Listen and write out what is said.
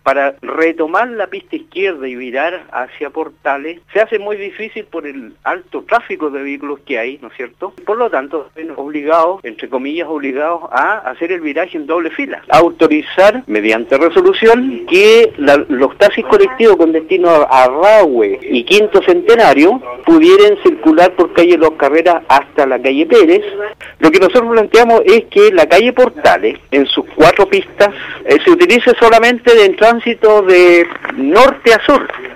para retomar la pista izquierda y virar hacia Portales, se hace muy difícil por el alto tráfico de vehículos que hay, ¿no es cierto? Por lo tanto, obligados, entre comillas, obligados a hacer el viraje en doble fila. Autorizar, mediante resolución, que los taxis colectivos con destino a Rahue y Quinto Centenario pudieran circular por calle Los Carreras hasta la calle Pérez. Lo que nosotros planteamos es que la calle Portales, en sus 4 pistas, se utilice solamente en tránsito de norte a sur.